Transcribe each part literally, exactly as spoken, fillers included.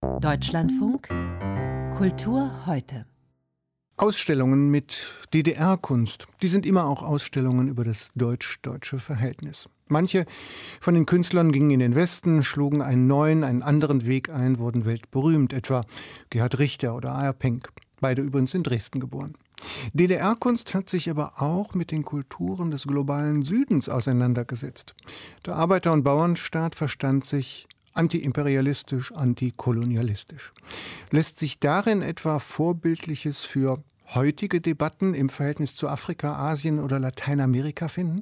Deutschlandfunk Kultur heute. Ausstellungen mit D D R-Kunst, die sind immer auch Ausstellungen über das deutsch-deutsche Verhältnis. Manche von den Künstlern gingen in den Westen, schlugen einen neuen, einen anderen Weg ein, wurden weltberühmt, etwa Gerhard Richter oder A R Penck. Beide übrigens in Dresden geboren. D D R-Kunst hat sich aber auch mit den Kulturen des globalen Südens auseinandergesetzt. Der Arbeiter- und Bauernstaat verstand sich antiimperialistisch, antikolonialistisch. Lässt sich darin etwa Vorbildliches für heutige Debatten im Verhältnis zu Afrika, Asien oder Lateinamerika finden?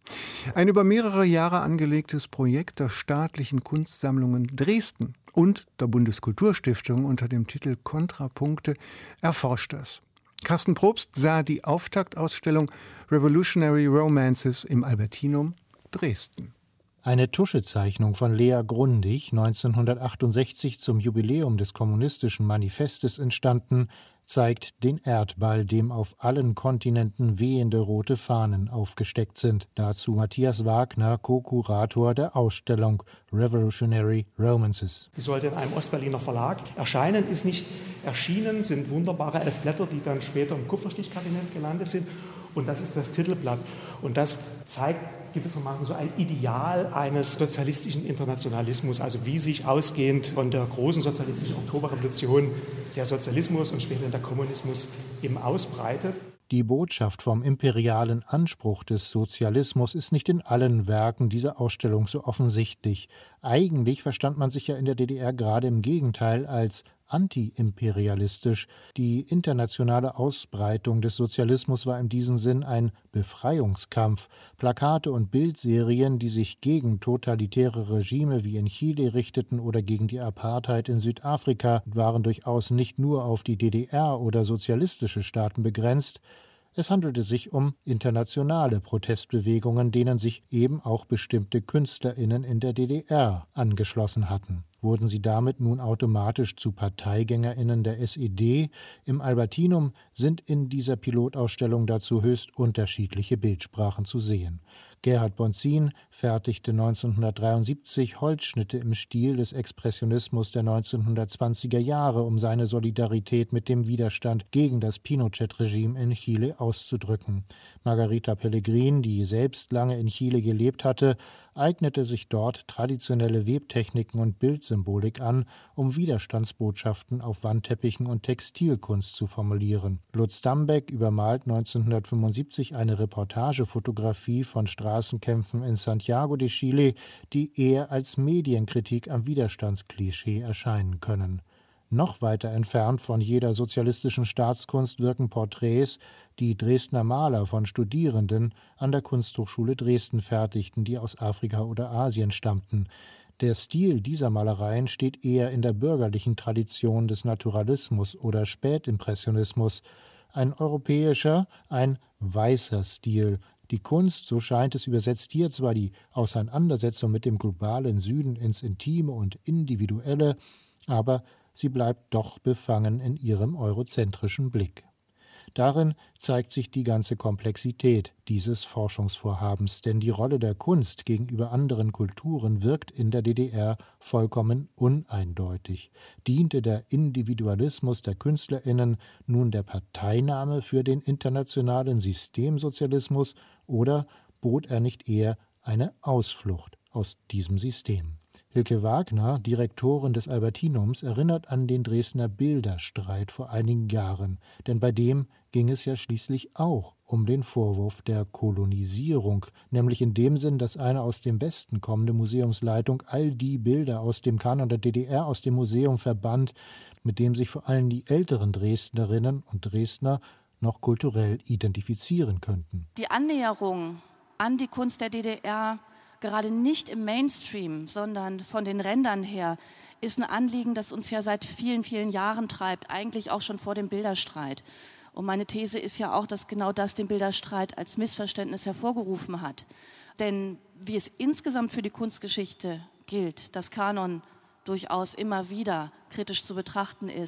Ein über mehrere Jahre angelegtes Projekt der staatlichen Kunstsammlungen Dresden und der Bundeskulturstiftung unter dem Titel Kontrapunkte erforscht das. Carsten Probst sah die Auftaktausstellung Revolutionary Romances im Albertinum Dresden. Eine Tuschezeichnung von Lea Grundig, neunzehnhundertachtundsechzig zum Jubiläum des Kommunistischen Manifestes entstanden, zeigt den Erdball, dem auf allen Kontinenten wehende rote Fahnen aufgesteckt sind. Dazu Matthias Wagner, Co-Kurator der Ausstellung Revolutionary Romances. Die sollte in einem Ostberliner Verlag erscheinen, ist nicht erschienen, sind wunderbare elf Blätter, die dann später im Kupferstichkabinett gelandet sind. Und das ist das Titelblatt. Und das zeigt gewissermaßen so ein Ideal eines sozialistischen Internationalismus, also wie sich ausgehend von der großen sozialistischen Oktoberrevolution der Sozialismus und später der Kommunismus eben ausbreitet. Die Botschaft vom imperialen Anspruch des Sozialismus ist nicht in allen Werken dieser Ausstellung so offensichtlich. Eigentlich verstand man sich ja in der D D R gerade im Gegenteil als antiimperialistisch. Die internationale Ausbreitung des Sozialismus war in diesem Sinn ein Befreiungskampf. Plakate und Bildserien, die sich gegen totalitäre Regime wie in Chile richteten oder gegen die Apartheid in Südafrika, waren durchaus nicht nur auf die D D R oder sozialistische Staaten begrenzt. Es handelte sich um internationale Protestbewegungen, denen sich eben auch bestimmte KünstlerInnen in der D D R angeschlossen hatten. Wurden sie damit nun automatisch zu ParteigängerInnen der S E D? Im Albertinum sind in dieser Pilotausstellung dazu höchst unterschiedliche Bildsprachen zu sehen. Gerhard Bonzin fertigte neunzehnhundertdreiundsiebzig Holzschnitte im Stil des Expressionismus der neunzehnhundertzwanziger Jahre, um seine Solidarität mit dem Widerstand gegen das Pinochet-Regime in Chile auszudrücken. Margarita Pellegrin, die selbst lange in Chile gelebt hatte, eignete sich dort traditionelle Webtechniken und Bildsymbolik an, um Widerstandsbotschaften auf Wandteppichen und Textilkunst zu formulieren. Lutz Dambeck übermalt neunzehnhundertfünfundsiebzig eine Reportagefotografie von Straßenkämpfen in Santiago de Chile, die eher als Medienkritik am Widerstandsklischee erscheinen können. Noch weiter entfernt von jeder sozialistischen Staatskunst wirken Porträts, die Dresdner Maler von Studierenden an der Kunsthochschule Dresden fertigten, die aus Afrika oder Asien stammten. Der Stil dieser Malereien steht eher in der bürgerlichen Tradition des Naturalismus oder Spätimpressionismus. Ein europäischer, ein weißer Stil. Die Kunst, so scheint es, übersetzt hier zwar die Auseinandersetzung mit dem globalen Süden ins Intime und Individuelle, aber sie bleibt doch befangen in ihrem eurozentrischen Blick. Darin zeigt sich die ganze Komplexität dieses Forschungsvorhabens, denn die Rolle der Kunst gegenüber anderen Kulturen wirkt in der D D R vollkommen uneindeutig. Diente der Individualismus der KünstlerInnen nun der Parteinahme für den internationalen Systemsozialismus oder bot er nicht eher eine Ausflucht aus diesem System? Hilke Wagner, Direktorin des Albertinums, erinnert an den Dresdner Bilderstreit vor einigen Jahren, denn bei dem ging es ja schließlich auch um den Vorwurf der Kolonisierung, nämlich in dem Sinn, dass eine aus dem Westen kommende Museumsleitung all die Bilder aus dem Kanon der D D R aus dem Museum verbannt, mit dem sich vor allem die älteren Dresdnerinnen und Dresdner noch kulturell identifizieren könnten. Die Annäherung an die Kunst der D D R, gerade nicht im Mainstream, sondern von den Rändern her, ist ein Anliegen, das uns ja seit vielen, vielen Jahren treibt, eigentlich auch schon vor dem Bilderstreit. Und meine These ist ja auch, dass genau das den Bilderstreit als Missverständnis hervorgerufen hat. Denn wie es insgesamt für die Kunstgeschichte gilt, dass Kanon durchaus immer wieder kritisch zu betrachten ist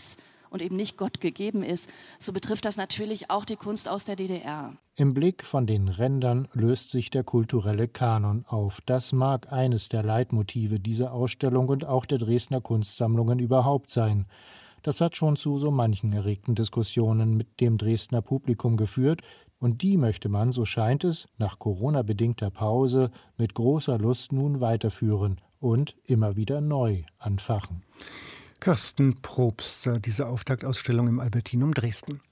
und eben nicht Gott gegeben ist, so betrifft das natürlich auch die Kunst aus der D D R. Im Blick von den Rändern löst sich der kulturelle Kanon auf. Das mag eines der Leitmotive dieser Ausstellung und auch der Dresdner Kunstsammlungen überhaupt sein. Das hat schon zu so manchen erregten Diskussionen mit dem Dresdner Publikum geführt, und die möchte man, so scheint es, nach Corona-bedingter Pause mit großer Lust nun weiterführen und immer wieder neu anfachen. Kirsten Probst sah diese Auftaktausstellung im Albertinum Dresden.